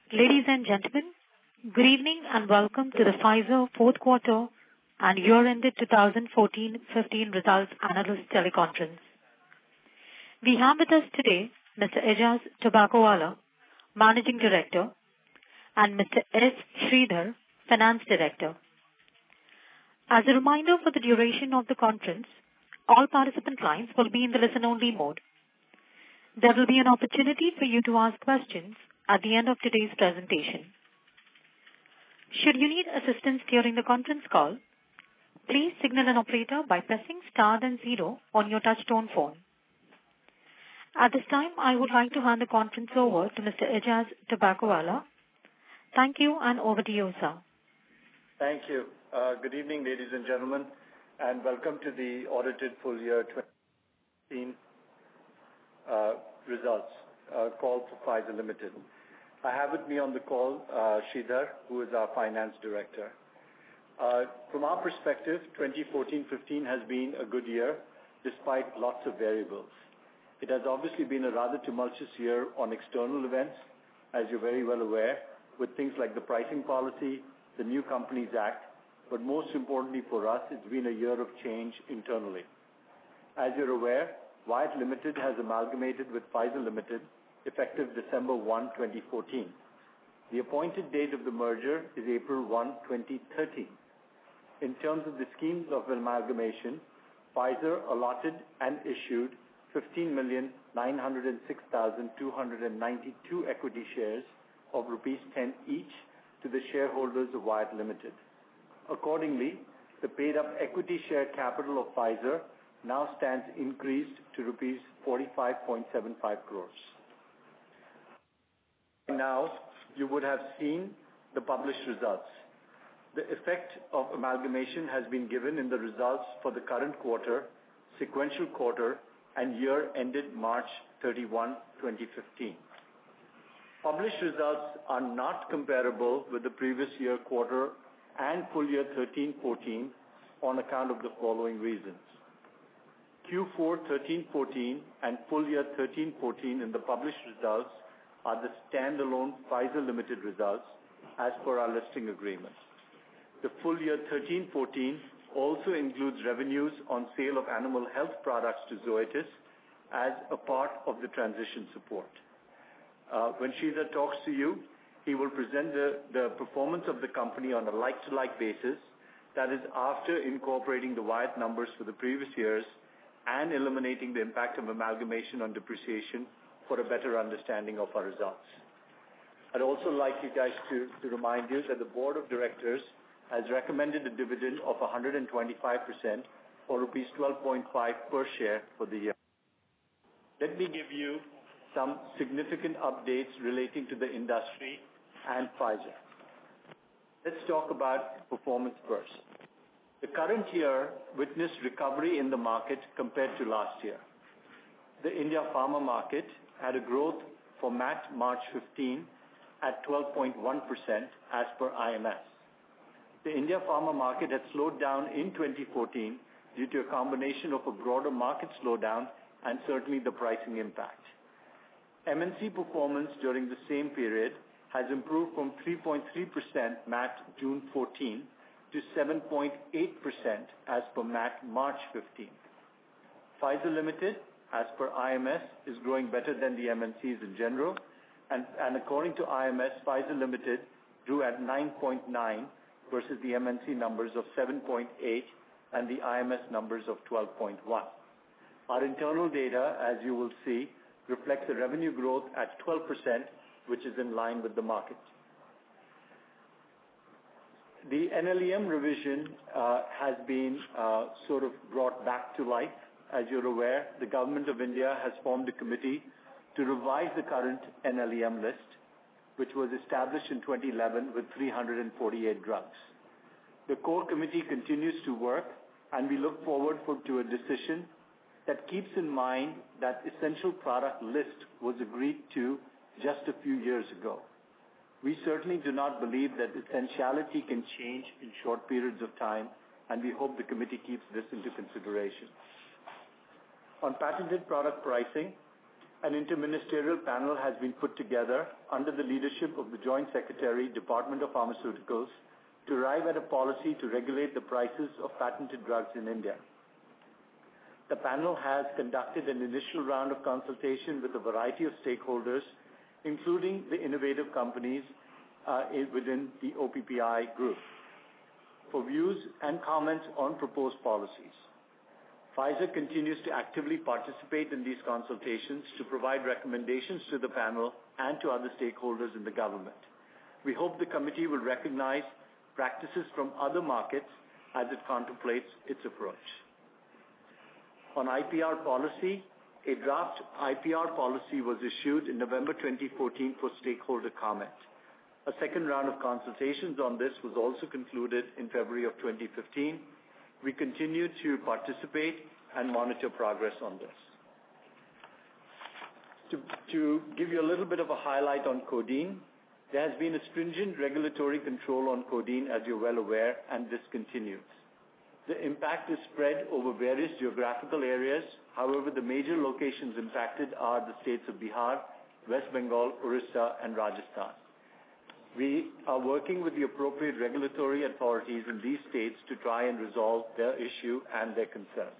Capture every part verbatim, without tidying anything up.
Ladies and gentlemen, good evening and welcome to the Pfizer fourth quarter and year-ended twenty fourteen fifteen results analyst teleconference. We have with us today Mister Ijaz Tobaccowala, Managing Director, and Mister S. Sridhar, Finance Director. As a reminder, for the duration of the conference, all participant lines will be in the listen-only mode. There will be an opportunity for you to ask questions at the end of today's presentation. Should you need assistance during the conference call, please signal an operator by pressing star then zero on your touch-tone phone. At this time, I would like to hand the conference over to Mister Ijaz Tobaccowala. Thank you, and over to you, sir. Thank you. Uh, good evening, ladies and gentlemen, and welcome to the audited full year twenty fifteen uh, results uh, call for Pfizer Limited. I have with me on the call uh, Sridhar, who is our Finance Director. Uh, from our perspective, twenty fourteen fifteen has been a good year despite lots of variables. It has obviously been a rather tumultuous year on external events, as you're very well aware, with things like the pricing policy, the New Companies Act, but most importantly for us, it's been a year of change internally. As you're aware, Wyeth Limited has amalgamated with Pfizer Limited effective December first, twenty fourteen. The appointed date of the merger is April first, twenty thirteen. In terms of the schemes of amalgamation, Pfizer allotted and issued fifteen million nine hundred six thousand two hundred ninety-two equity shares of rupees ten each to the shareholders of Wyeth Limited. Accordingly, the paid-up equity share capital of Pfizer now stands increased to rupees forty-five point seven five crores. Now, you would have seen the published results. The effect of amalgamation has been given in the results for the current quarter, sequential quarter, and year ended March thirty-first, twenty fifteen. Published results are not comparable with the previous year quarter and full year thirteen fourteen on account of the following reasons. Q four thirteen fourteen and full year thirteen fourteen in the published results are the standalone Pfizer Limited results as per our listing agreement. The full year thirteen fourteen also includes revenues on sale of animal health products to Zoetis as a part of the transition support. Uh, when Sridhar talks to you, he will present the, the performance of the company on a like-to-like basis, that is after incorporating the Wyeth numbers for the previous years and eliminating the impact of amalgamation on depreciation for a better understanding of our results. I'd also like you guys to, to remind you that the Board of Directors has recommended a dividend of one hundred twenty-five percent or rupees twelve point five per share for the year. Let me give you some significant updates relating to the industry and Pfizer. Let's talk about performance first. The current year witnessed recovery in the market compared to last year. The India pharma market had a growth for M A T March fifteenth at twelve point one percent as per I M S. The India pharma market had slowed down in twenty fourteen due to a combination of a broader market slowdown and certainly the pricing impact. M N C performance during the same period has improved from three point three percent M A T June fourteenth to seven point eight percent as per M A T March fifteenth. Pfizer Limited, as per I M S, is growing better than the M N Cs in general, and, and according to I M S, Pfizer Limited grew at nine point nine versus the M N C numbers of seven point eight and the I M S numbers of twelve point one. Our internal data, as you will see, reflects a revenue growth at twelve percent, which is in line with the market. The N L E M revision uh, has been uh, sort of brought back to life. As you're aware, the Government of India has formed a committee to revise the current N L E M list, which was established in twenty eleven with three hundred forty-eight drugs. The core committee continues to work, and we look forward for, to a decision that keeps in mind that essential product list was agreed to just a few years ago. We certainly do not believe that essentiality can change in short periods of time, and we hope the committee keeps this into consideration. On patented product pricing, an interministerial panel has been put together under the leadership of the Joint Secretary, Department of Pharmaceuticals, to arrive at a policy to regulate the prices of patented drugs in India. The panel has conducted an initial round of consultation with a variety of stakeholders, including the innovative companies uh, within the O P P I group, for views and comments on proposed policies. Pfizer continues to actively participate in these consultations to provide recommendations to the panel and to other stakeholders in the government. We hope the committee will recognize practices from other markets as it contemplates its approach. On I P R policy, a draft I P R policy was issued in November twenty fourteen for stakeholder comment. A second round of consultations on this was also concluded in February of twenty fifteen. We continue to participate and monitor progress on this. To, to give you a little bit of a highlight on codeine, there has been a stringent regulatory control on codeine, as you're well aware, and this continues. The impact is spread over various geographical areas. However, the major locations impacted are the states of Bihar, West Bengal, Orissa, and Rajasthan. We are working with the appropriate regulatory authorities in these states to try and resolve their issue and their concerns.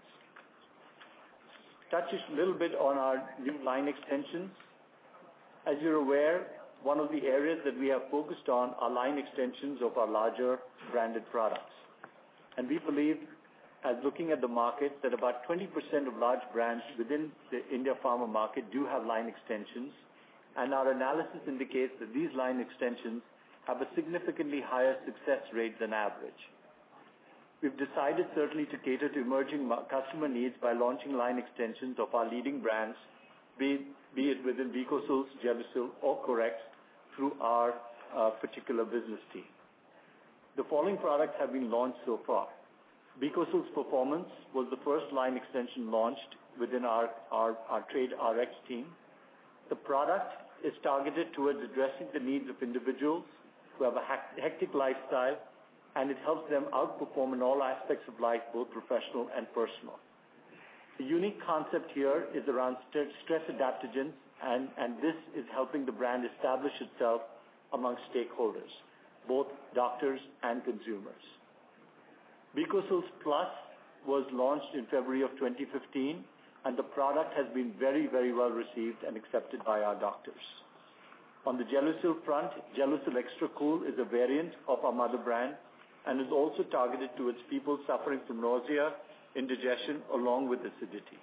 Touch a little bit on our new line extensions. As you're aware, one of the areas that we have focused on are line extensions of our larger branded products. And we believe, as looking at the market, that about twenty percent of large brands within the India pharma market do have line extensions, and our analysis indicates that these line extensions have a significantly higher success rate than average. We've decided certainly to cater to emerging customer needs by launching line extensions of our leading brands, be, be it within Vicosils, Gelusil, or Corex, through our uh, particular business team. The following products have been launched so far. Vicosils Performance was the first line extension launched within our, our, our trade R X team. The product is targeted towards addressing the needs of individuals who have a hectic lifestyle, and it helps them outperform in all aspects of life, both professional and personal. The unique concept here is around st- stress adaptogens, and, and this is helping the brand establish itself among stakeholders, both doctors and consumers. Vicosils Plus was launched in February of twenty fifteen, and the product has been very, very well received and accepted by our doctors. On the Gelusil front, Gelusil Extra Cool is a variant of our mother brand and is also targeted towards people suffering from nausea, indigestion, along with acidity.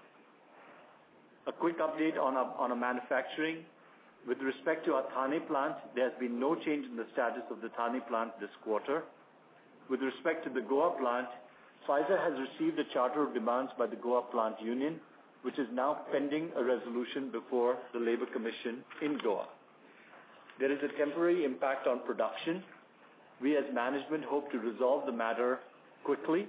A quick update on our, on our manufacturing. With respect to our Thane plant, there has been no change in the status of the Thane plant this quarter. With respect to the Goa plant, Pfizer has received a charter of demands by the Goa plant union, which is now pending a resolution before the Labour Commission in Goa. There is a temporary impact on production. We as management hope to resolve the matter quickly.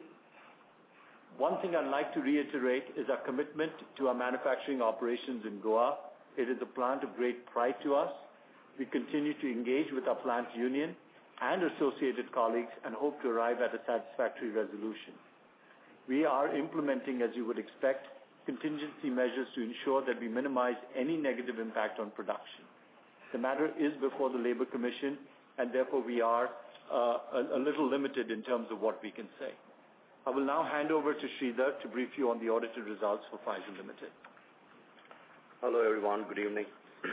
One thing I'd like to reiterate is our commitment to our manufacturing operations in Goa. It is a plant of great pride to us. We continue to engage with our plant union and associated colleagues and hope to arrive at a satisfactory resolution. We are implementing, as you would expect, contingency measures to ensure that we minimize any negative impact on production. The matter is before the Labour Commission, and therefore we are uh, a, a little limited in terms of what we can say. I will now hand over to Sridhar to brief you on the audited results for Pfizer Limited. Hello everyone, good evening.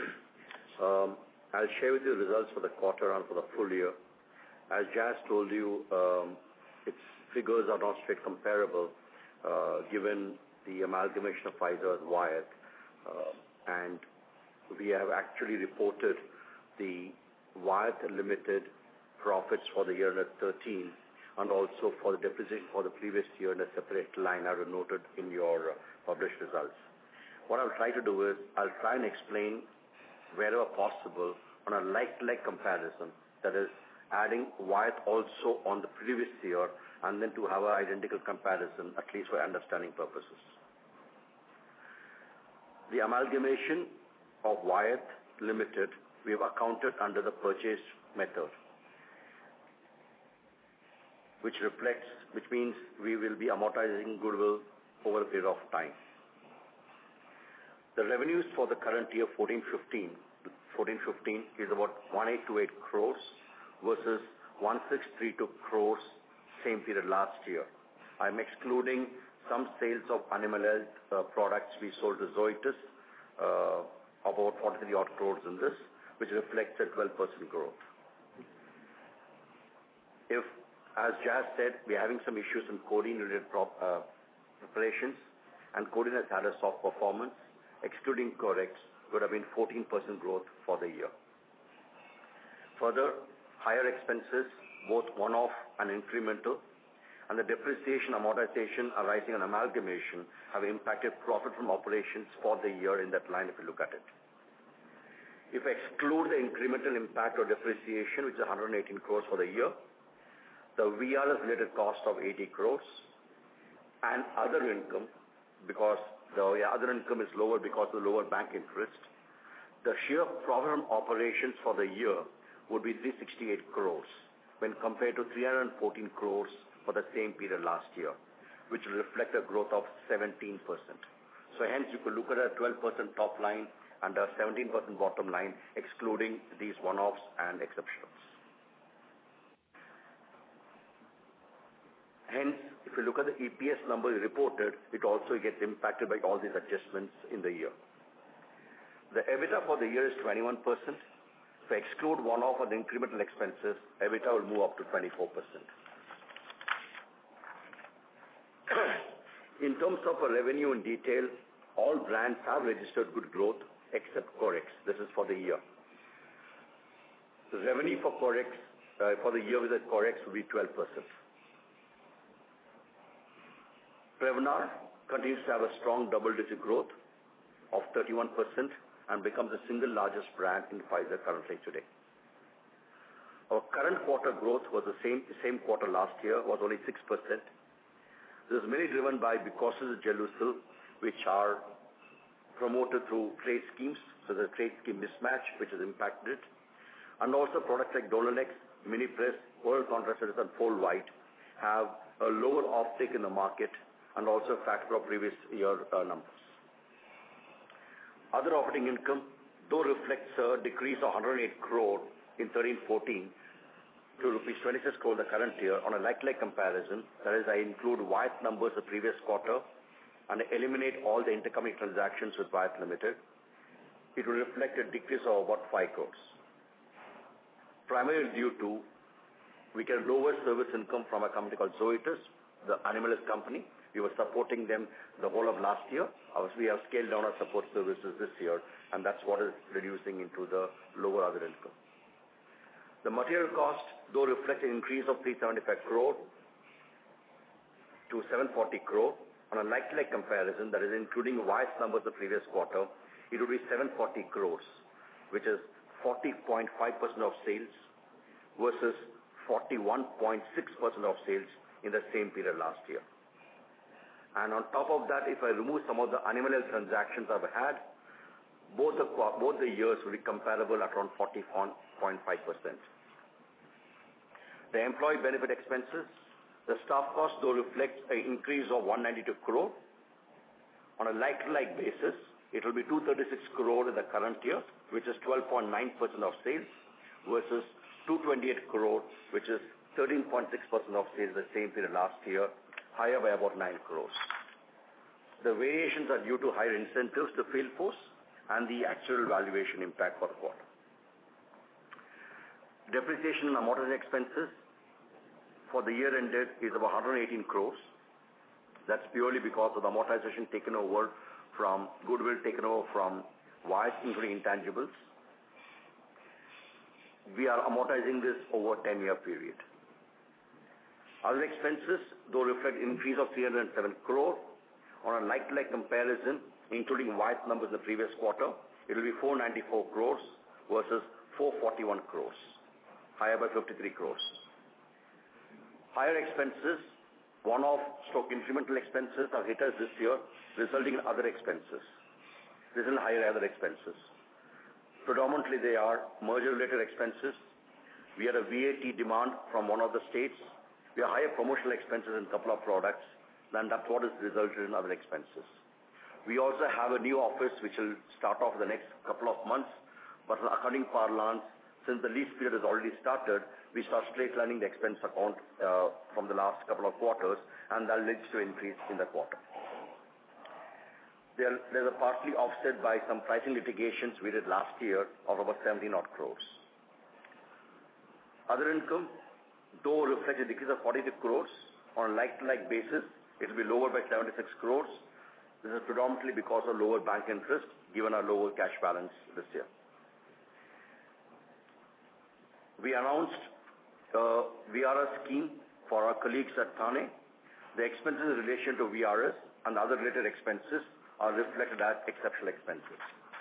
um, I'll share with you the results for the quarter and for the full year. As Jas told you, um, its figures are not straight comparable uh, given the amalgamation of Pfizer and Wyeth, uh, and we have actually reported the Wyeth Limited profits for the year ended thirteen and also for the depreciation for the previous year in a separate line as noted in your uh, published results. What I'll try to do is I'll try and explain wherever possible on a like-to-like comparison, that is adding Wyeth also on the previous year and then to have an identical comparison, at least for understanding purposes. The amalgamation of Wyeth Limited, we have accounted under the purchase method, which reflects, which means we will be amortizing goodwill over a period of time. The revenues for the current year, fourteen fifteen, fourteen fifteen is about one eight two eight crores versus one six three two crores same period last year. I'm excluding some sales of animal health uh, products we sold to Zoetis, uh, about forty-three odd crores in this, which reflects a twelve percent growth. If, as Jas said, we're having some issues in codeine-related prop, uh, preparations, and codeine has had a soft performance, excluding Corex, would have been fourteen percent growth for the year. Further, higher expenses, both one-off and incremental, and the depreciation amortization arising on amalgamation have impacted profit from operations for the year in that line if you look at it. If I exclude the incremental impact or depreciation, which is one hundred eighteen crores for the year, the V R S-related cost of eighty crores, and other income, because the other income is lower because of the lower bank interest, the sheer profit from operations for the year would be three hundred sixty-eight crores when compared to three hundred fourteen crores for the same period last year, which will reflect a growth of seventeen percent. So hence you could look at a twelve percent top line and a seventeen percent bottom line, excluding these one-offs and exceptions. Hence, if you look at the E P S number reported, it also gets impacted by all these adjustments in the year. The EBITDA for the year is twenty-one percent. If I exclude one-off and incremental expenses, EBITDA will move up to twenty-four percent. In terms of a revenue in detail, all brands have registered good growth except Corex. This is for the year. The revenue for Corex, uh, for the year with the Corex will be twelve percent. Prevnar continues to have a strong double-digit growth of thirty-one percent and becomes the single largest brand in Pfizer currently today. Our current quarter growth was the same, same quarter last year, was only six percent. This is mainly driven by Bicosys and Gelusil, which are promoted through trade schemes, so the trade scheme mismatch, which has impacted it. And also products like Dolonex, Minipress, oral contraceptives, and Fold White have a lower offtake in the market and also a factor of previous year uh, numbers. Other operating income, though reflects a decrease of one hundred eight crore in thirteen fourteen to rupees twenty-six crore the current year on a like-like comparison, that is, I include Wyeth numbers the previous quarter and eliminate all the intercompany transactions with Wyeth Limited, it will reflect a decrease of about five crores. Primarily due to we get lower service income from a company called Zoetis, the animal health company. We were supporting them the whole of last year. We have scaled down our support services this year, and that's what is reducing into the lower other income. The material cost, though reflects an increase of three hundred seventy-five crore to seven hundred forty crore, on a like-to-like comparison, that is including Wyeth numbers the previous quarter, it will be seven hundred forty crores, which is forty point five percent of sales versus forty-one point six percent of sales in the same period last year. And on top of that, if I remove some of the animal health transactions I've had, both the, both the years will be comparable at around forty point five percent. The employee benefit expenses, the staff cost though reflects an increase of one hundred ninety-two crore. On a like-to-like basis, it will be two hundred thirty-six crore in the current year, which is twelve point nine percent of sales, versus two hundred twenty-eight crore, which is thirteen point six percent of sales the same period last year, higher by about nine crores. The variations are due to higher incentives to field force and the actual valuation impact for the quarter. Depreciation and amortization expenses for the year ended is about one hundred eighteen crores. That's purely because of the amortization taken over from goodwill taken over from Wyeth, including intangibles. We are amortizing this over a ten-year period. Other expenses, though reflect an increase of three hundred seven crore, on a like-to-like comparison, including Wyeth numbers in the previous quarter, it will be four hundred ninety-four crores versus four hundred forty-one crores, higher by fifty-three crores. Higher expenses, one-off stroke incremental expenses are hit us this year, resulting in other expenses. This is higher other expenses. Predominantly, they are merger-related expenses. We had a V A T demand from one of the states. We have higher promotional expenses in a couple of products, and that's what has resulted in other expenses. We also have a new office which will start off the next couple of months, but in accounting parlance, since the lease period has already started, we start straightlining the expense account uh, from the last couple of quarters, and that leads to increase in the quarter. There, there's a partly offset by some pricing litigations we did last year of about seventeen odd crores. Other income, though reflects a decrease of forty-two crores, on a like-to-like basis, it will be lower by seventy-six crores. This is predominantly because of lower bank interest, given our lower cash balance this year. We announced uh, V R S scheme for our colleagues at Thane. The expenses in relation to V R S and other related expenses are reflected as exceptional expenses.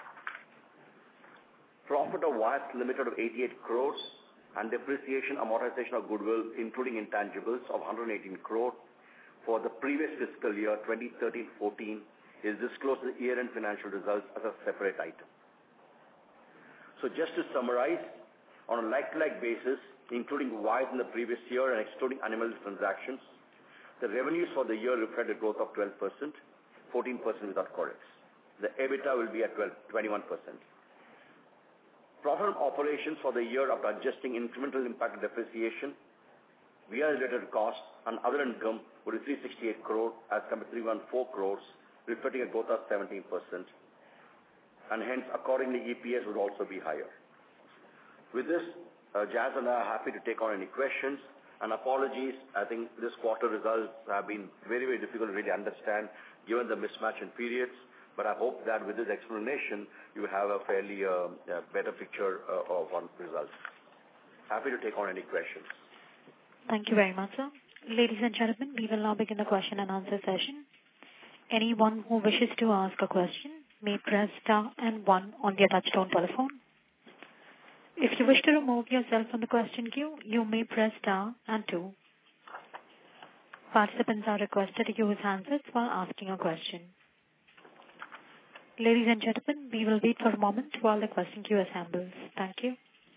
Profit of Wyeth Limited of eighty-eight crores and depreciation amortization of goodwill, including intangibles, of one hundred eighteen crore for the previous fiscal year, twenty thirteen fourteen, is disclosed in the year-end financial results as a separate item. So just to summarize, on a like-to-like basis, including Wyeth in the previous year and excluding animal transactions, the revenues for the year reflect a growth of twelve percent, fourteen percent without Corex. The EBITDA will be at twelve, twenty-one percent. Profit from operations for the year after adjusting incremental impact of depreciation, V R S-related costs, and other income would be three hundred sixty-eight crore as compared to three hundred fourteen crores, reflecting a growth of seventeen percent. And hence, accordingly, E P S would also be higher. With this, uh, Jazz and I are happy to take on any questions. And apologies, I think this quarter results have been very, very difficult to really understand given the mismatch in periods. But I hope that with this explanation, you have a fairly uh, uh, better picture uh, of our results. Happy to take on any questions. Thank you very much, sir. Ladies and gentlemen, we will now begin the question and answer session. Anyone who wishes to ask a question may press star and one on their touchtone telephone. If you wish to remove yourself from the question queue, you may press star and two. Participants are requested to use handsets while asking a question. Ladies and gentlemen, we will wait for a moment while the question queue assembles. Thank you.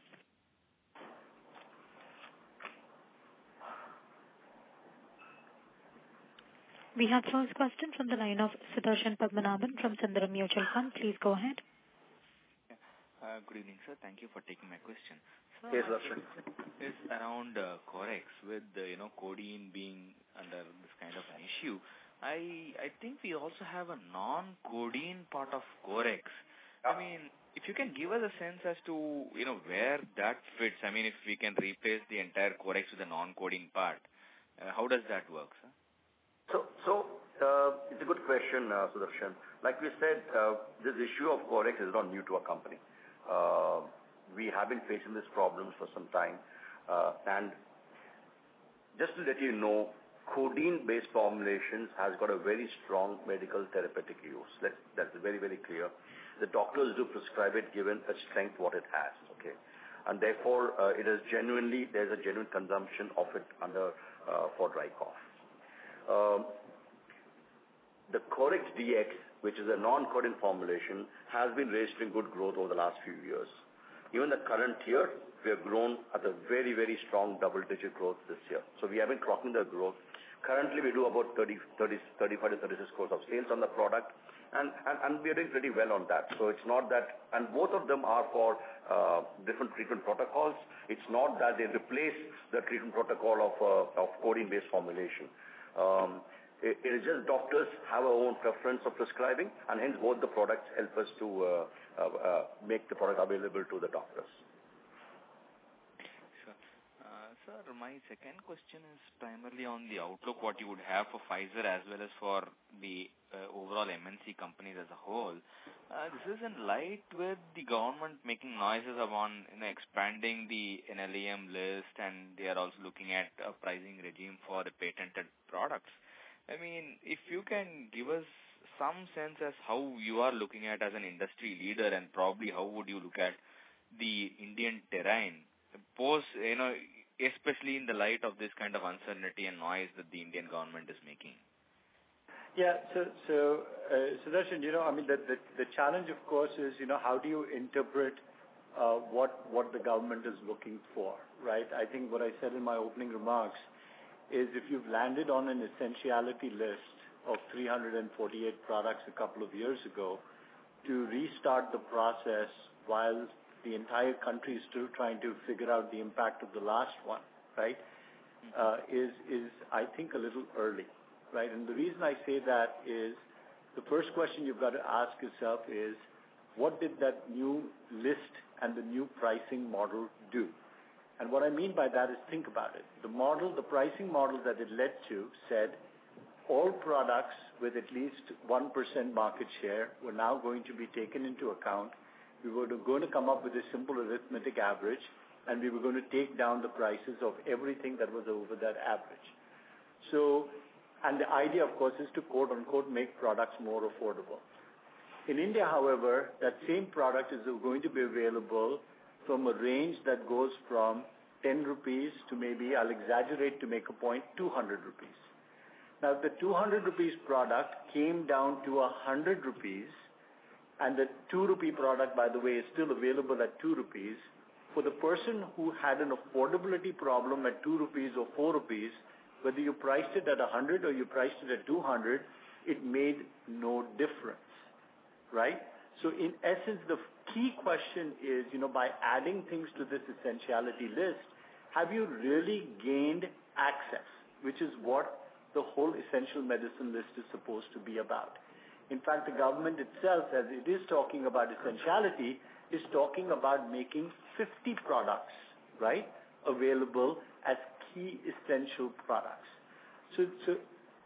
We have first question from the line of Sudarshan Padmanabhan from Sundaram Mutual Fund. Please go ahead. Uh, good evening, sir. Thank you for taking my question. So Yes, Sudarshan. It's around uh, Corex with uh, you know codeine being under this kind of an issue. I I think we also have a non-codeine part of Corex. I mean, if you can give us a sense as to you know where that fits. I mean, if we can replace the entire Corex with a non-codeine part, uh, how does that work, sir? So, so uh, it's a good question, uh, Sudarshan. Like we said, uh, this issue of Corex is not new to our company. Uh, we have been facing this problem for some time. Uh, and just to let you know, codeine-based formulations has got a very strong medical therapeutic use. That's, that's very, very clear. The doctors do prescribe it given a strength what it has, okay? And therefore, uh, it is genuinely, there's a genuine consumption of it under, uh, for dry cough. Um, the Corex D X, which is a non-codeine formulation, has been registering good growth over the last few years. Even the current year, we have grown at a very, very strong double-digit growth this year. So we have been clocking the growth. Currently, we do about thirty, thirty, thirty-five to thirty-six crores of sales on the product, and, and, and we are doing pretty well on that. So it's not that, and both of them are for uh, different treatment protocols. It's not that they replace the treatment protocol of, uh, of codeine-based formulation. Um, it, it is just doctors have our own preference of prescribing, and hence both the products help us to uh, uh, uh, make the product available to the doctors. Sure. Uh, sir, my second question is primarily on the outlook, what you would have for Pfizer as well as for the uh, overall M N C companies as a whole. Uh, this is in light with the government making noises upon you know, expanding the N L E M list, and they are also looking at a pricing regime for the patented products. I mean, if you can give us some sense as how you are looking at as an industry leader, and probably how would you look at the Indian terrain, post, you know, especially in the light of this kind of uncertainty and noise that the Indian government is making. Yeah, so, so uh, Sudarshan, you know, I mean, the, the, the challenge, of course, is, you know, how do you interpret uh, what, what the government is looking for, right? I think what I said in my opening remarks is if you've landed on an essentiality list, of three hundred forty-eight products a couple of years ago to restart the process while the entire country is still trying to figure out the impact of the last one, right, uh, is, is, I think, a little early, right? And the reason I say that is the first question you've got to ask yourself is, what did that new list and the new pricing model do? And what I mean by that is think about it. The model, the pricing model that it led to said all products with at least one percent market share were now going to be taken into account. We were going to come up with a simple arithmetic average, and we were going to take down the prices of everything that was over that average. So, and the idea, of course, is to quote-unquote make products more affordable. In India, however, that same product is going to be available from a range that goes from ten rupees to maybe, I'll exaggerate to make a point, two hundred rupees. Now, the two hundred rupees product came down to one hundred rupees, and the two rupee product, by the way, is still available at two rupees. For the person who had an affordability problem at two rupees or four rupees, whether you priced it at one hundred or you priced it at two hundred, it made no difference, right? So in essence, the key question is, you know, by adding things to this essentiality list, have you really gained access, which is what the whole essential medicine list is supposed to be about. In fact, the government itself, as it is talking about essentiality, is talking about making fifty products, right, available as key essential products. So, so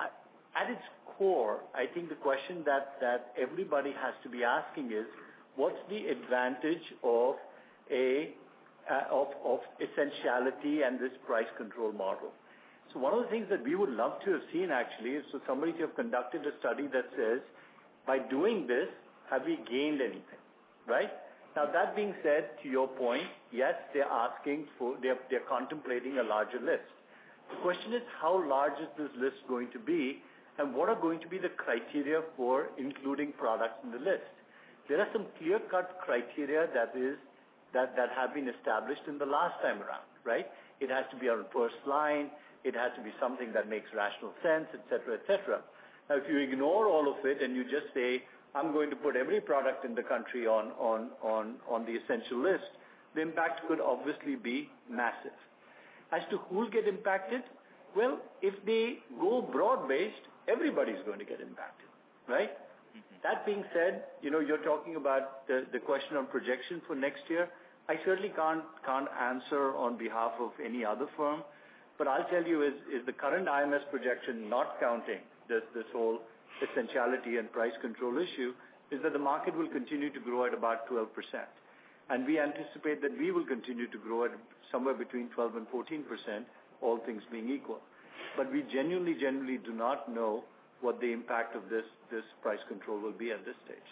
at its core, I think the question that, that everybody has to be asking is, what's the advantage of a uh, of, of essentiality and this price control model? So one of the things that we would love to have seen actually is so somebody to have conducted a study that says, by doing this, have we gained anything, right? Now that being said, to your point, yes, they're asking for, they're, they're contemplating a larger list. The question is, how large is this list going to be, and what are going to be the criteria for including products in the list? There are some clear-cut criteria that is that, that have been established in the last time around, right? It has to be on first line. It has to be something that makes rational sense, et cetera, et cetera. Now, if you ignore all of it and you just say, I'm going to put every product in the country on, on, on, on the essential list, the impact could obviously be massive. As to who will get impacted, well, if they go broad-based, everybody's going to get impacted, right? Mm-hmm. That being said, you know, you're talking about the, the question on projection for next year. I certainly can't, can't answer on behalf of any other firm. But I'll tell you is, is the current I M S projection, not counting this, this whole essentiality and price control issue, is that the market will continue to grow at about twelve percent. And we anticipate that we will continue to grow at somewhere between twelve and fourteen percent, all things being equal. But we genuinely, genuinely do not know what the impact of this, this price control will be at this stage.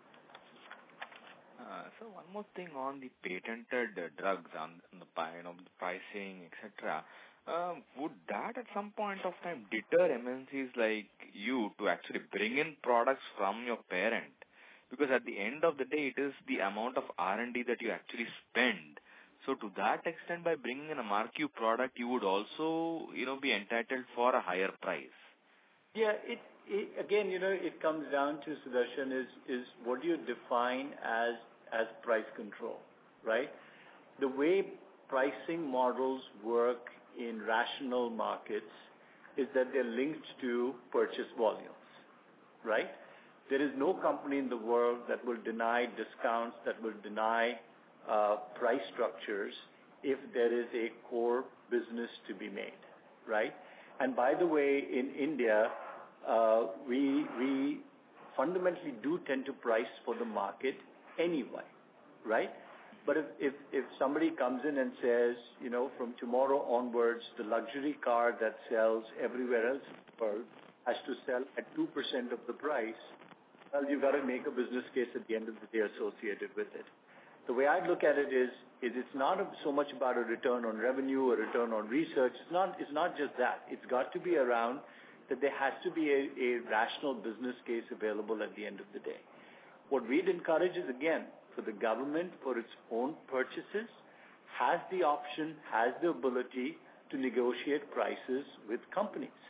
Uh, so one more thing on the patented uh, drugs, on, on the, you know, the pricing, et cetera. Um, would that at some point of time deter M N Cs like you to actually bring in products from your parent? Because at the end of the day, it is the amount of R and D that you actually spend. So to that extent, by bringing in a marquee product, you would also, you know, be entitled for a higher price. Yeah, it, it again, you know, it comes down to, Sudarshan, is, is what do you define as, as price control, right? The way pricing models work in rational markets is that they're linked to purchase volumes, right? There is no company in the world that will deny discounts, that will deny uh, price structures if there is a core business to be made, right? And by the way, in India, uh, we, we fundamentally do tend to price for the market anyway, right? But if, if, if somebody comes in and says, you know, from tomorrow onwards, the luxury car that sells everywhere else in the world has to sell at two percent of the price, well, you've got to make a business case at the end of the day associated with it. The way I look at it is, is it's not so much about a return on revenue or return on research. It's not, it's not just that. It's got to be around that there has to be a, a rational business case available at the end of the day. What we'd encourage is, again, for the government, for its own purchases, has the option, has the ability to negotiate prices with companies.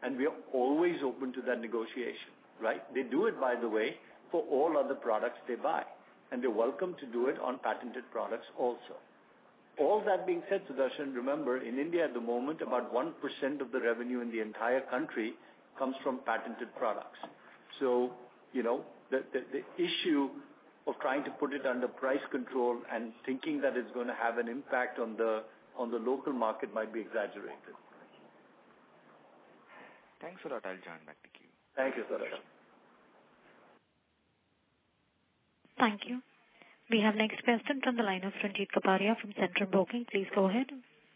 and we are always open to that negotiation, right? They do it, by the way, for all other products they buy, and they're welcome to do it on patented products also. All that being said, Sudarshan, remember, in India at the moment, about one percent of the revenue in the entire country comes from patented products. So, you know, the, the, the issue of trying to put it under price control and thinking that it's going to have an impact on the on the local market might be exaggerated. Thanks a lot. I'll join back to you. Thank you, Sudarshan. Thank you. We have next question from the line of Ranjit Kaparia from Centrum Broking. Please go ahead.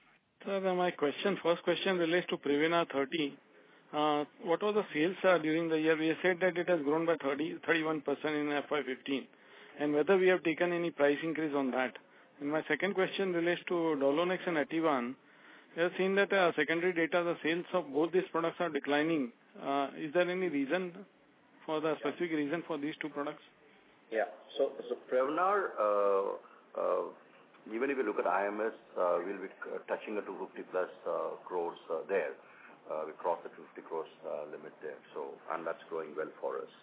Sir, my question, first question relates to Prevnar thirty. Uh, what was the sales uh, during the year? We said that it has grown by thirty, thirty-one percent in F Y fifteen. And whether we have taken any price increase on that. And my second question relates to Dolonex and Ativan. We have seen that uh, secondary data, the sales of both these products are declining. Uh, is there any reason for the specific reason for these two products? Yeah. So, so Prevnar, uh, uh, even if you look at I M S, uh, we'll be uh, touching a two hundred fifty plus uh, crores uh, there. Uh, we crossed the two hundred fifty crores uh, limit there. So, and that's growing well for us.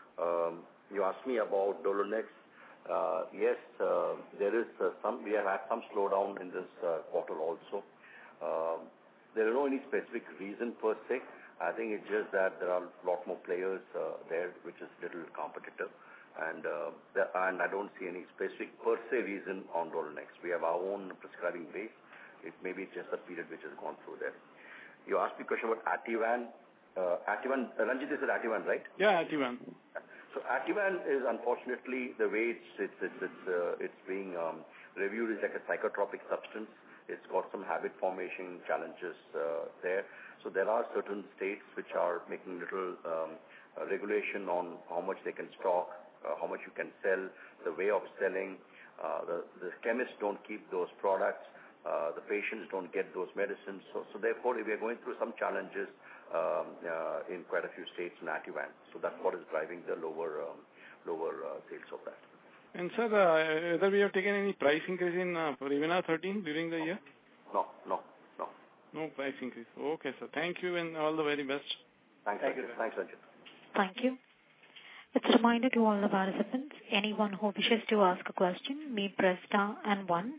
Um, you asked me about Dolonex. Uh, yes, uh, there is uh, some, we have had some slowdown in this uh, quarter also. Uh, there is no any specific reason per se. I think it's just that there are a lot more players uh, there, which is little competitive. And uh, the, and I don't see any specific per se reason on Dolonex. We have our own prescribing base. It may be just a period which has gone through there. You asked me a question about Ativan. Uh, Ativan, uh, Ranjit, is it Ativan, right? Yeah, Ativan. So Ativan is unfortunately the way it's it's it's it's, uh, it's being um, reviewed is like a psychotropic substance. It's got some habit formation challenges uh, there. So there are certain states which are making little um, uh, regulation on how much they can stock, uh, how much you can sell, the way of selling. Uh, the the chemists don't keep those products. Uh, the patients don't get those medicines. So so therefore we are going through some challenges Um, uh, in quite a few states in Ativan. So that's what is driving the lower um, lower uh, sales of that. And sir, uh, whether we have taken any price increase in uh, Prevnar thirteen during the year? No, no, no. No price increase. Okay, sir. Thank you and all the very best. Thanks, Thank you. Thanks, Ranjit. Thank you. It's a reminder to all the participants, anyone who wishes to ask a question may press star and one.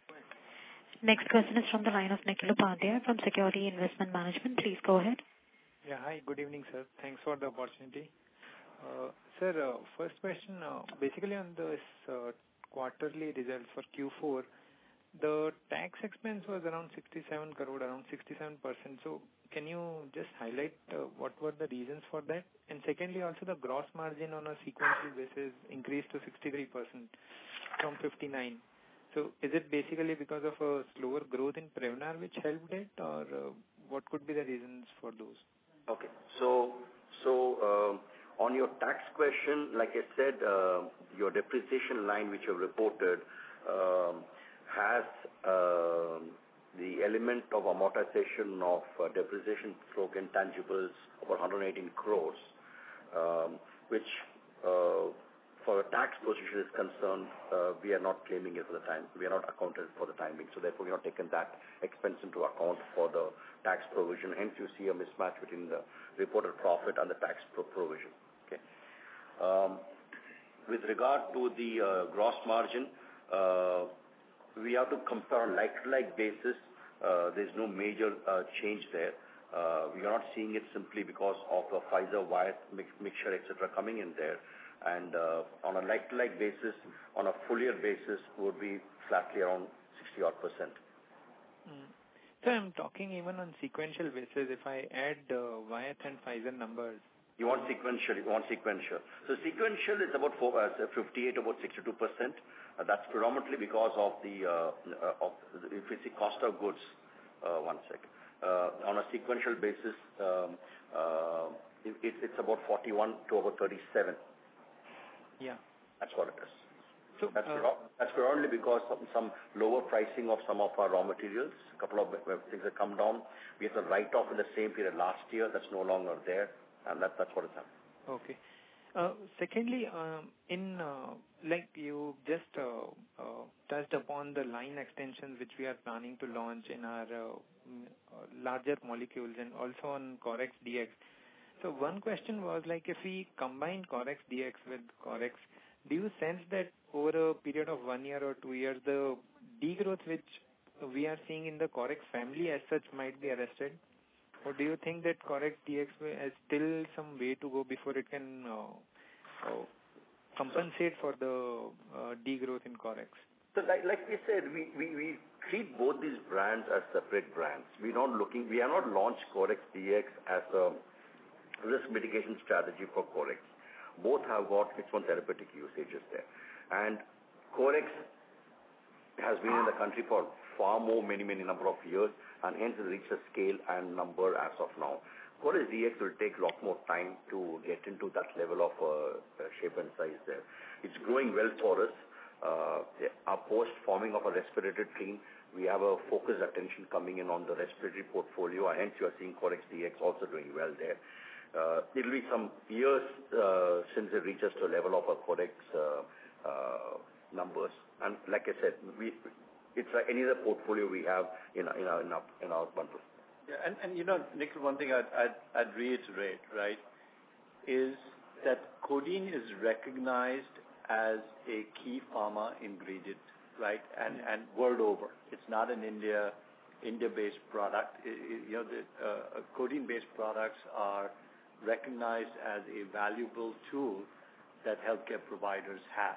Next question is from the line of Nikhil Upadhyay from Security Investment Management. Please go ahead. Yeah, hi, good evening, sir. Thanks for the opportunity. Uh, sir, uh, first question, uh, basically on this uh, quarterly results for Q four, the tax expense was around sixty-seven crore, around sixty-seven percent. So can you just highlight uh, what were the reasons for that? And secondly, also the gross margin on a sequential basis increased to sixty-three percent from fifty-nine. So is it basically because of a slower growth in Prevnar which helped it, or uh, what could be the reasons for those? Okay. So, so uh, on your tax question, like I said, uh, your depreciation line which you have reported um, has uh, the element of amortization of uh, depreciation stroke intangibles about one hundred eighteen crores, um, which uh, for a tax position is concerned, uh, we are not claiming it for the time. We are not accounted for the timing. So therefore, we have not taken that expense into account for the tax provision. Hence, you see a mismatch between the reported profit and the tax pro provision. Okay. Um, with regard to the uh, gross margin, uh, we have to compare on like-to-like basis. Uh, there's no major uh, change there. Uh, we are not seeing it simply because of the Pfizer wire mix mixture, et cetera, coming in there. And uh, on a like-to-like basis, on a full-year basis, would be flatly around sixty odd percent. Mm. So I'm talking even on sequential basis. If I add uh, Wyeth and Pfizer numbers, you want sequential. You want sequential. So sequential is about four, uh, fifty-eight, about sixty-two percent. Uh, that's predominantly because of the uh, uh, of the, if you see cost of goods. Uh, one sec. Uh, on a sequential basis, um, uh, it, it's about forty-one to about thirty-seven. Yeah. That's what it is. So, that's, uh, that's only because of some lower pricing of some of our raw materials. A couple of things have come down. We had to write off in the same period last year. That's no longer there. And that, that's what is happening. Okay. Uh, secondly, um, in uh, like you just uh, uh, touched upon the line extensions which we are planning to launch in our uh, m- uh, larger molecules and also on Corex D X. So one question was like if we combine Corex D X with Corex, do you sense that over a period of one year or two years, the degrowth which we are seeing in the Corex family as such might be arrested? Or do you think that Corex D X has still some way to go before it can uh, uh, compensate for the uh, degrowth in Corex? So like, like we said, we, we, we treat both these brands as separate brands. We're not looking, we have not launched Corex D X as a risk mitigation strategy for Corex. Both have got its own therapeutic usages there. And Corex has been in the country for far more, many, many number of years, and hence it reached a scale and number as of now. Corex D X will take a lot more time to get into that level of uh, shape and size there. It's growing well for us. Uh, our post-forming of a respiratory team, we have a focused attention coming in on the respiratory portfolio, and hence you are seeing Corex D X also doing well there. Uh, it will be some years uh, since it reaches to a level of a Corex uh, uh, numbers. And like I said, we, it's like any other portfolio we have in our, in our, in our, in our bundle. Yeah, and, and you know, Nikhil, one thing I'd, I'd, I'd reiterate, right, is that codeine is recognized as a key pharma ingredient, right, and, and world over. It's not an India, India-based product. It, it, you know, the uh, codeine-based products are recognized as a valuable tool that healthcare providers have.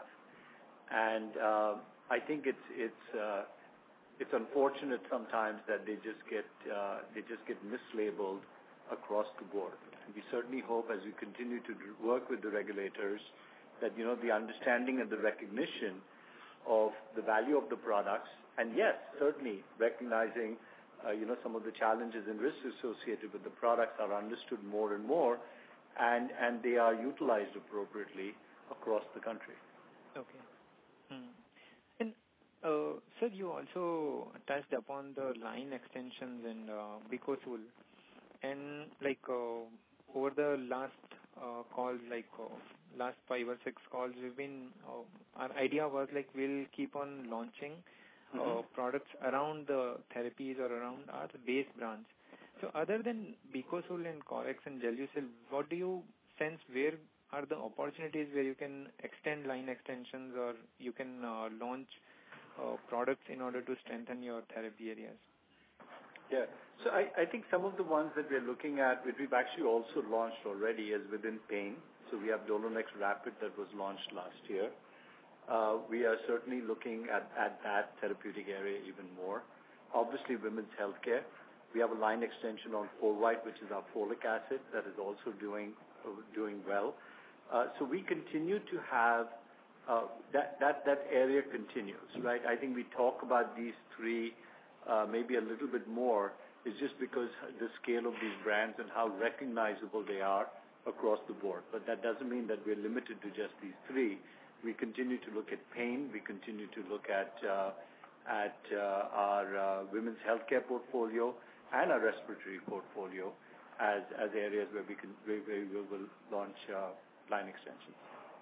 And uh, I think it's it's uh, it's unfortunate sometimes that they just get uh, they just get mislabeled across the board. And we certainly hope, as we continue to work with the regulators, that you know the understanding and the recognition of the value of the products, and yes, certainly recognizing uh, you know some of the challenges and risks associated with the products are understood more and more, and and they are utilized appropriately across the country. Okay. Hmm. And uh, sir, you also touched upon the line extensions in uh, Bicosul, and like uh, over the last uh, calls, like uh, last five or six calls, we've been uh, our idea was like we'll keep on launching uh, mm-hmm. products around the therapies or around our base brands. So other than Bicosul and Corex and Gelusil, what do you sense where are the opportunities where you can extend line extensions or you can uh, launch uh, products in order to strengthen your therapy areas? Yeah. So I, I think some of the ones that we're looking at, which we've actually also launched already, is within pain. So we have Dolonex Rapid that was launched last year. Uh, we are certainly looking at, at that therapeutic area even more. Obviously, women's healthcare. We have a line extension on Folvite, which is our folic acid, that is also doing uh, doing well. Uh, so we continue to have uh, that that that area continues, right? I think we talk about these three uh, maybe a little bit more is just because the scale of these brands and how recognizable they are across the board. But that doesn't mean that we're limited to just these three. We continue to look at pain. We continue to look at uh, at uh, our uh, women's healthcare portfolio and our respiratory portfolio as as areas where we can where, where we will launch uh, line extensions.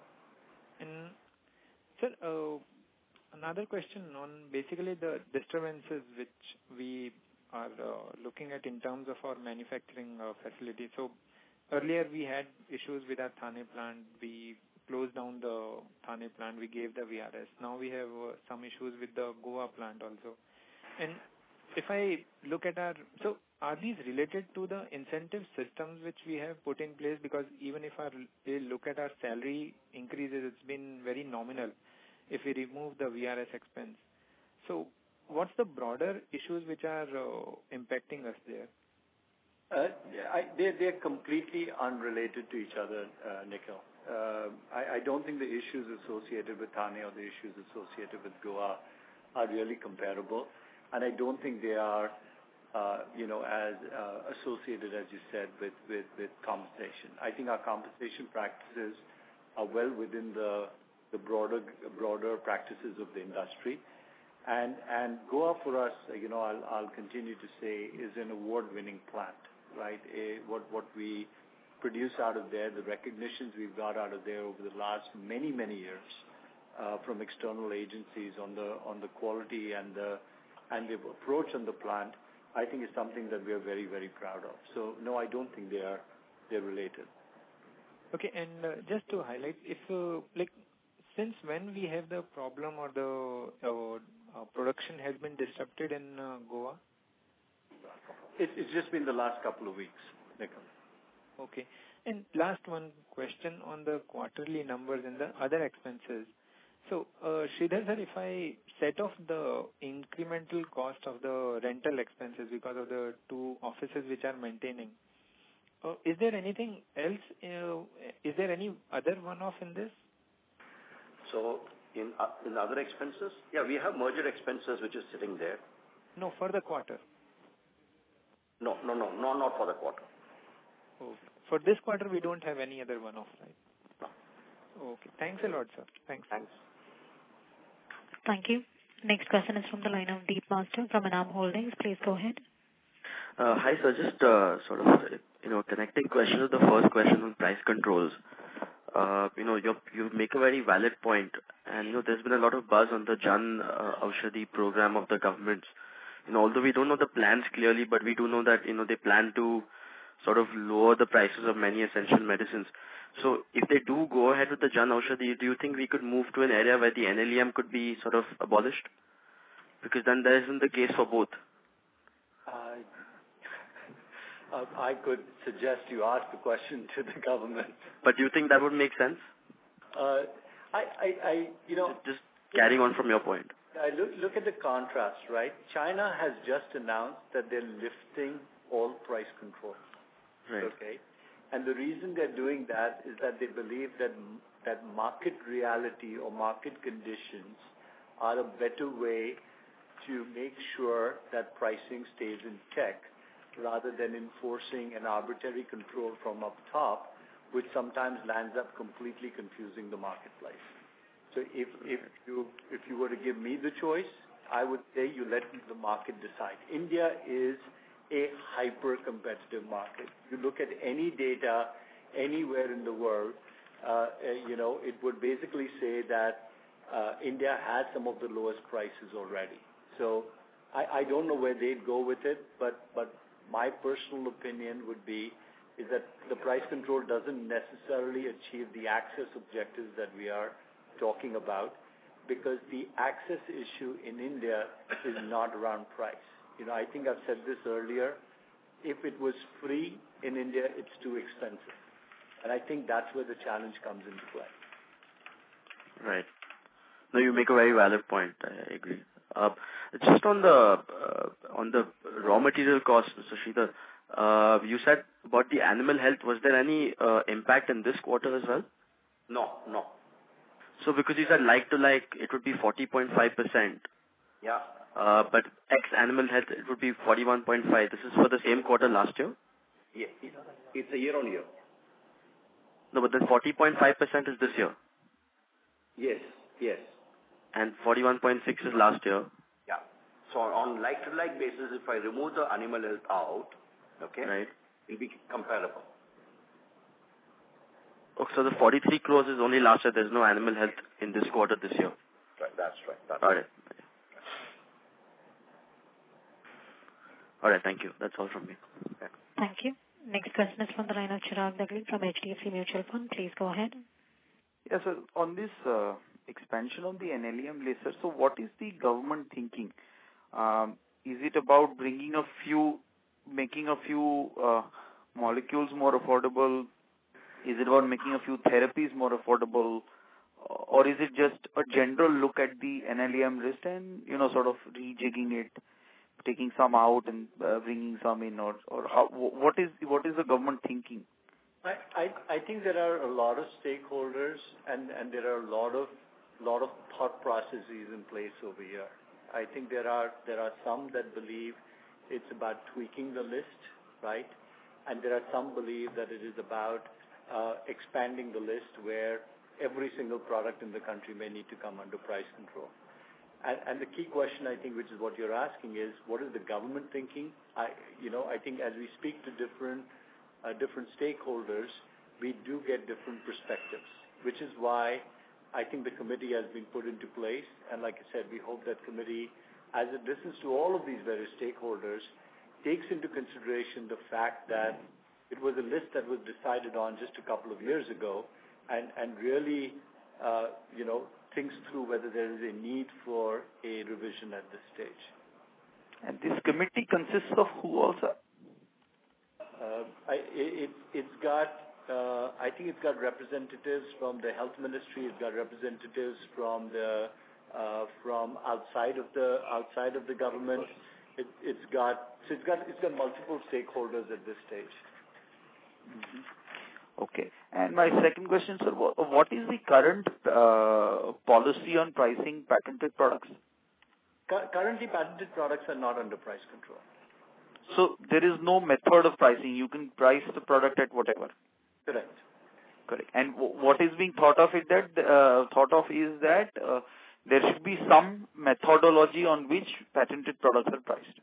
And sir, uh, another question on basically the disturbances which we are uh, looking at in terms of our manufacturing uh, facility. So earlier we had issues with our Thane plant. We closed down the Thane plant. We gave the V R S. Now we have uh, some issues with the Goa plant also. And if I look at our, so are these related to the incentive systems which we have put in place? Because even if I look at our salary increases, it's been very nominal if we remove the V R S expense. So what's the broader issues which are uh, impacting us there? Uh, I, they're, they're completely unrelated to each other, uh, Nikhil. Uh, I, I don't think the issues associated with Thane or the issues associated with Goa are really comparable. And I don't think they are, uh, you know, as uh, associated, as you said, with, with, with compensation. I think our compensation practices are well within the, the broader broader practices of the industry. And and Goa for us, you know, I'll, I'll continue to say, is an award-winning plant, right? A, what, what we produce out of there, the recognitions we've got out of there over the last many, many years uh, from external agencies on the on the quality and the and the approach on the plant, I think is something that we are very, very proud of. So no, I don't think they are they're related. Okay, and uh, just to highlight, if uh, like since when we have the problem or the uh, uh, production has been disrupted in uh, Goa? It, it's just been the last couple of weeks, Nikhil. Okay. And last one question on the quarterly numbers and the other expenses. So, uh, Sridhar sir, if I set off the incremental cost of the rental expenses because of the two offices which are maintaining, uh, is there anything else? Uh, is there any other one-off in this? So, in uh, in other expenses, yeah, we have merger expenses which is sitting there. No, for the quarter. No, no, no, no, not for the quarter. Okay. For this quarter, we don't have any other one-off, right? No. Okay. Thanks a lot, sir. Thanks. Thanks. Thank you. Next question is from the line of Deep Master from Anam Holdings. Please go ahead. Uh, hi, sir. Just uh, sort of, you know, connecting question to the first question on price controls. Uh, you know, you you make a very valid point, and you know, there's been a lot of buzz on the Jan uh, Aushadhi program of the government. You know, although we don't know the plans clearly, but we do know that you know they plan to sort of lower the prices of many essential medicines. So if they do go ahead with the Jan Aushadhi, do you think we could move to an area where the N L E M could be sort of abolished? Because then there isn't the case for both. Uh, uh, I could suggest you ask the question to the government. But do you think that would make sense? Uh, I, I, I, you know... Just carrying on from your point. I look, look at the contrast, right? China has just announced that they're lifting all price controls. Right. Okay? And the reason they're doing that is that they believe that that market reality or market conditions are a better way to make sure that pricing stays in check rather than enforcing an arbitrary control from up top, which sometimes lands up completely confusing the marketplace. So if, if you if you were to give me the choice, I would say you let the market decide. India is a hyper-competitive market. You look at any data anywhere in the world, uh, you know, it would basically say that uh, India has some of the lowest prices already. So I, I don't know where they'd go with it, but, but my personal opinion would be is that the price control doesn't necessarily achieve the access objectives that we are talking about, because the access issue in India is not around price. You know, I think I've said this earlier. If it was free in India, it's too expensive. And I think that's where the challenge comes into play. Right. No, you make a very valid point. I agree. Uh, just on the uh, on the raw material cost, Mister Sridhar, uh, you said about the animal health. Was there any uh, impact in this quarter as well? No, no. So because you said like to like, it would be forty point five percent. Yeah. Uh, but ex animal health, it would be forty-one point five. This is for the same quarter last year? Yeah. It's a year on year. No, but then forty point five percent is this year. Yes, yes. And forty-one point six is last year. Yeah. So on like-to-like basis, if I remove the animal health out, okay, right, it'll be comparable. Oh, so the forty-three crores is only last year. There's no animal health in this quarter this year. Right, that's right. That's all right. right. All right, thank you. That's all from me. Okay. Thank you. Next question is from the line of Chirag Dagli from H D F C Mutual Fund. Please go ahead. Yes, sir. On this uh, expansion of the N L E M list, sir, so what is the government thinking? Um, is it about bringing a few, making a few uh, molecules more affordable? Is it about making a few therapies more affordable? Or is it just a general look at the N L E M list and, you know, sort of rejigging it, taking some out and uh, bringing some in, or or how, what is what is the government thinking? I, I I think there are a lot of stakeholders and, and there are a lot of lot of thought processes in place over here. I think there are there are some that believe it's about tweaking the list, right? And there are some believe that it is about uh, expanding the list where every single product in the country may need to come under price control. And, and the key question, I think, which is what you're asking, is what is the government thinking? I, you know, I think as we speak to different uh, different stakeholders, we do get different perspectives, which is why I think the committee has been put into place, and like I said, we hope that committee, as it listens to all of these various stakeholders, takes into consideration the fact that it was a list that was decided on just a couple of years ago, and, and really, uh, you know, thinks through whether there is a need for a revision at this stage. And this committee consists of who also? Uh, I, it, it's got, uh, I think it's got representatives from the health ministry. It's got representatives from the, uh, from outside of the outside of the government. It, it's got, so it's got, it's got multiple stakeholders at this stage. Mm-hmm. Okay. And my second question, sir, what is the current uh, policy on pricing patented products? Currently, patented products are not under price control. So there is no method of pricing. You can price the product at whatever. Correct. Correct. And w- what is being thought of it that uh, thought of is that uh, there should be some methodology on which patented products are priced.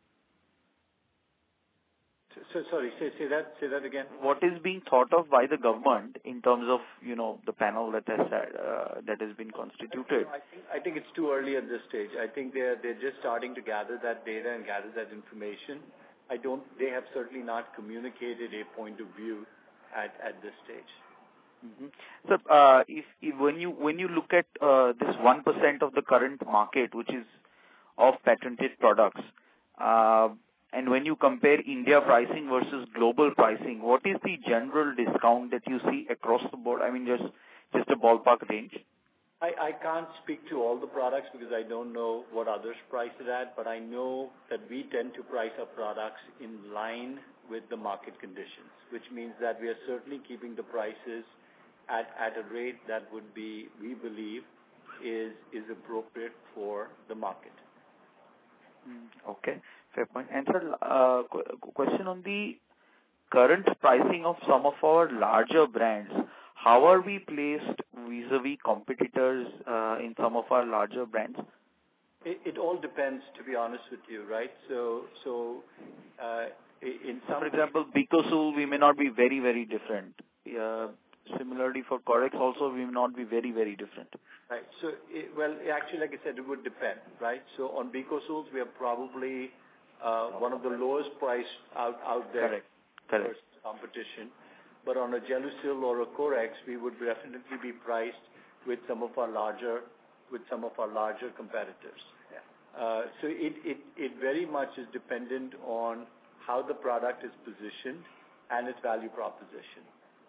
So, sorry, say, say that say that again. What is being thought of by the government in terms of, you know, the panel that has uh, that has been constituted? I think I think it's too early at this stage. I think they're they're just starting to gather that data and gather that information. I don't. They have certainly not communicated a point of view at at this stage. Mm-hmm. So, uh, if, if when you when you look at uh, this one percent of the current market, which is of patented products. Uh, And when you compare India pricing versus global pricing, what is the general discount that you see across the board? I mean, just just a ballpark range. I, I can't speak to all the products because I don't know what others price it at, but I know that we tend to price our products in line with the market conditions, which means that we are certainly keeping the prices at, at a rate that would be, we believe, is is appropriate for the market. Okay, fair point. And sir, uh, question on the current pricing of some of our larger brands. How are we placed vis-a-vis competitors uh, in some of our larger brands? It, it all depends, to be honest with you, right? So, so uh, in some, for example, Becosul, we may not be very, very different. Uh, similarly, for Corex also, we may not be very, very different. Right. So, it, well, actually, like I said, it would depend, right? So, on Becosuls, we are probably uh, one of the lowest priced out, out there. Correct. Correct. Versus competition. But on a Gelusil or a Corex, we would definitely be priced with some of our larger, with some of our larger competitors. Yeah. Uh, so, it, it, it very much is dependent on how the product is positioned and its value proposition.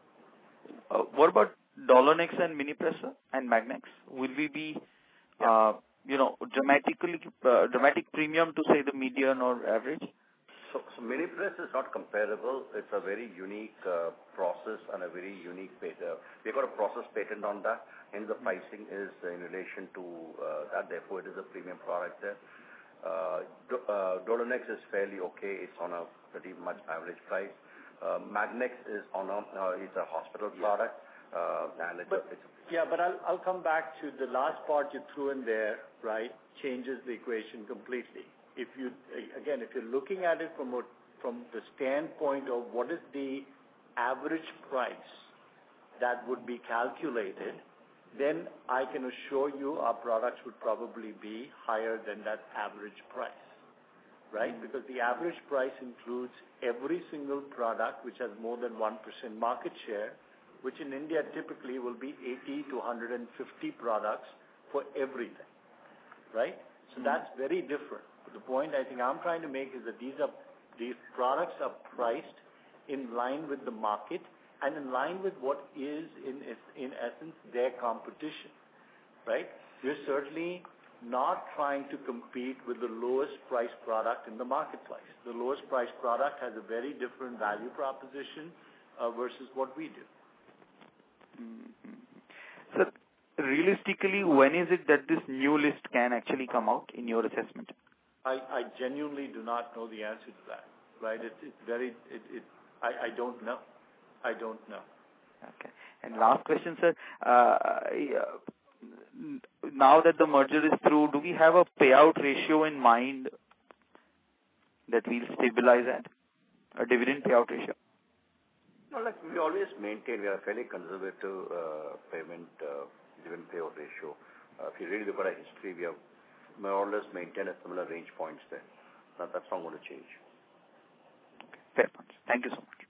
Uh, what about Dolonex and Minipressa and Magnex? Will we be, yeah. uh, you know, dramatically uh, dramatic premium to say the median or average? So, so Minipress is not comparable. It's a very unique uh, process and a very unique patent. We've got a process patent on that, and the pricing is in relation to uh, that. Therefore, it is a premium product there. Uh, Do, uh, Dolonex is fairly okay. It's on a pretty much average price. Uh, Magnex is on a uh, it's a hospital product. Uh, and it's, but, a, it's yeah, but I'll, I'll come back to the last part you threw in there, right, changes the equation completely. If you, again, if you're looking at it from a, from the standpoint of what is the average price that would be calculated, then I can assure you our products would probably be higher than that average price, right? Mm-hmm. Because the average price includes every single product which has more than one percent market share, which in India typically will be eighty to one hundred fifty products for everything, right? So mm-hmm. that's very different. The point I think I'm trying to make is that these are these products are priced in line with the market and in line with what is in in essence their competition, right? We're certainly not trying to compete with the lowest priced product in the marketplace. The lowest priced product has a very different value proposition uh, versus what we do. Mm-hmm. So, realistically, when is it that this new list can actually come out in your assessment? I, I genuinely do not know the answer to that, right? It, it's very, it, it, I, I don't know. I don't know. Okay. And last question, sir. Uh, now that the merger is through, do we have a payout ratio in mind that we'll stabilize at? A dividend payout ratio? No, like we always maintain, we are a fairly conservative uh, payment uh, dividend payout ratio. Uh, if you really look at our history, we have more or less maintained a similar range points there. That, that's not going to change. Okay. Fair points. Thank you so much.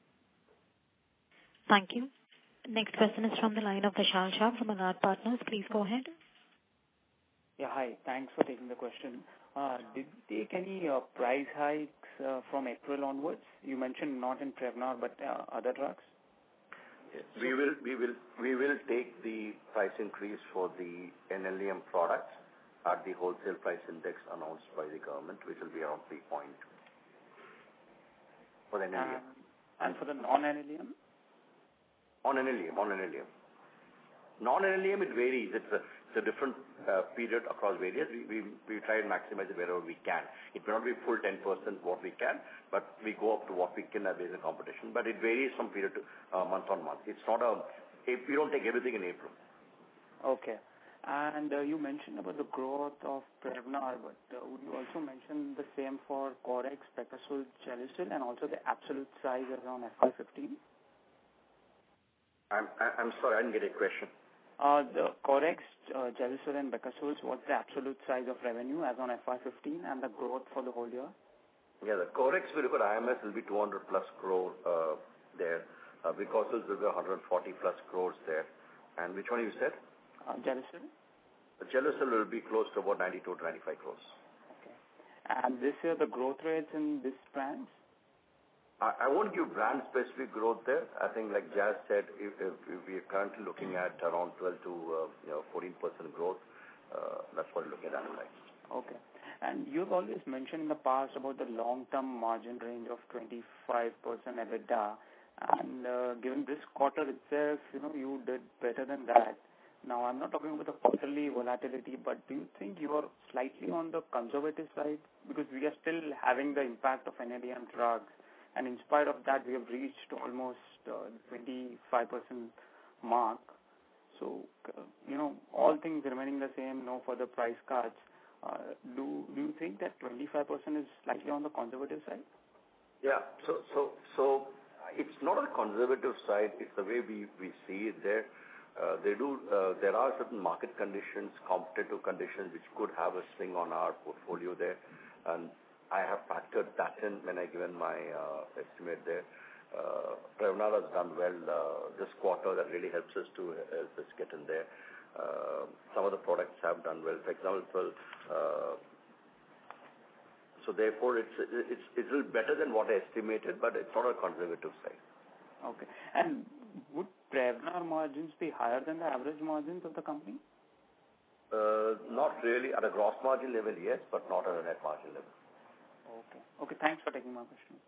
Thank you. Next question is from the line of Vishal Shah from Anand Partners. Please go ahead. Yeah, hi. Thanks for taking the question. Uh, did you take any uh, price hikes uh, from April onwards? You mentioned not in Prevnar, but uh, other drugs? Yes. We will we will we will take the price increase for the N L E M products at the wholesale price index announced by the government, which will be around three point for the N L E M. Um, and for the non-N L E M? On N L E M, on N L E M. Non-N L E M, it varies. It's a, it's a different uh, period across various. We, we we try and maximize it wherever we can. It may not be full ten percent what we can, but we go up to what we can based on competition. But it varies from period to uh, month on month. It's not a, if we don't take everything in April. Okay. And uh, you mentioned about the growth of Prevnar, but uh, would you also mention the same for Corex, Pecazole, Gelusil, and also the absolute size around F Y fifteen? I'm I'm sorry, I didn't get a question. Uh, the Corex, uh, Gelusil, and Pecazole, what's the absolute size of revenue as on F Y fifteen and the growth for the whole year? Yeah, the Corex, we look at I M S, will be two hundred plus crore uh, there. Uh, Pecazole will be one hundred forty plus crores there. And which one you said? Uh, Gelusil? The Gelusil will be close to about ninety-two to ninety-five crores. Okay. And this year, the growth rates in this brands? I, I won't give brand-specific growth there. I think, like Jazz said, if, if, if we are currently looking at around twelve to uh, you know, fourteen percent growth, uh, that's what we're looking at. Like. Okay. And you've always mentioned in the past about the long-term margin range of twenty-five percent EBITDA. And uh, given this quarter itself, you know, you did better than that. Now, I'm not talking about the quarterly volatility, but do you think you are slightly on the conservative side? Because we are still having the impact of N L E M drugs. And in spite of that, we have reached almost uh, twenty-five percent mark. So, uh, you know, all things remaining the same, no further price cuts. Uh, do do you think that twenty-five percent is slightly on the conservative side? Yeah. So, so, so it's not on the conservative side. It's the way we, we see it there. Uh, they do. Uh, there are certain market conditions, competitive conditions, which could have a swing on our portfolio there, and I have factored that in when I given my uh, estimate there. Uh, Prevnar has done well uh, this quarter. That really helps us to help us get in there. Uh, some of the products have done well. For example, uh, so therefore it's it's it's a little better than what I estimated, but it's not a conservative side. Okay. And would Prevnar margins be higher than the average margins of the company? Uh, not really. At a gross margin level, yes, but not at a net margin level. Okay. Okay, thanks for taking my question.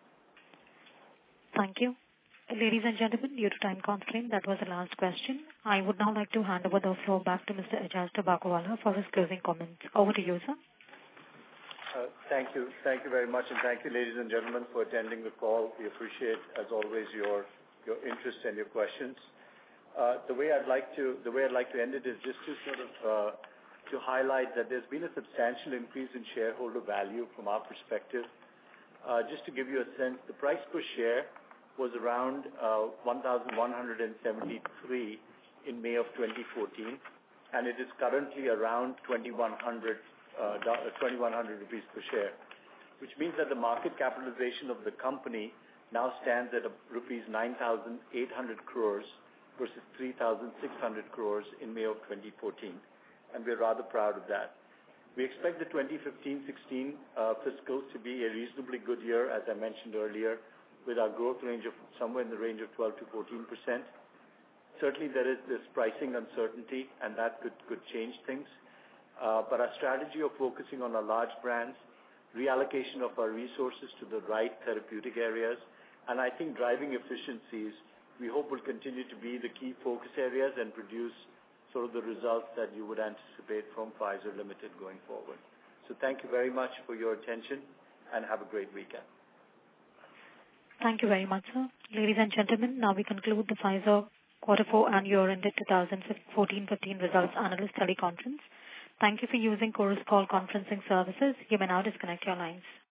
Thank you. Ladies and gentlemen, due to time constraint, that was the last question. I would now like to hand over the floor back to Mister Ajaz Tabakawala for his closing comments. Over to you, sir. Uh, thank you. Thank you very much, and thank you, ladies and gentlemen, for attending the call. We appreciate, as always, your your interest and your questions. Uh, the way I'd like to the way I'd like to end it is just to sort of uh, to highlight that there's been a substantial increase in shareholder value from our perspective. Uh, just to give you a sense, the price per share was around uh, one thousand one hundred seventy-three in May of twenty fourteen, and it is currently around twenty-one hundred uh, twenty-one hundred rupees per share, which means that the market capitalization of the company now stands at uh, rupees nine thousand eight hundred crores versus three thousand six hundred crores in May of twenty fourteen, and we're rather proud of that. We expect the twenty fifteen sixteen uh, fiscal to be a reasonably good year, as I mentioned earlier, with our growth range of somewhere in the range of twelve to fourteen percent. Certainly there is this pricing uncertainty, and that could, could change things. Uh, but our strategy of focusing on our large brands, reallocation of our resources to the right therapeutic areas, and I think driving efficiencies, we hope will continue to be the key focus areas and produce sort of the results that you would anticipate from Pfizer Limited going forward. So thank you very much for your attention, and have a great weekend. Thank you very much, sir. Ladies and gentlemen, now we conclude the Pfizer Quarter four and year-ended twenty fourteen fifteen Results Analyst Teleconference. Thank you for using Chorus Call conferencing services. You may now disconnect your lines.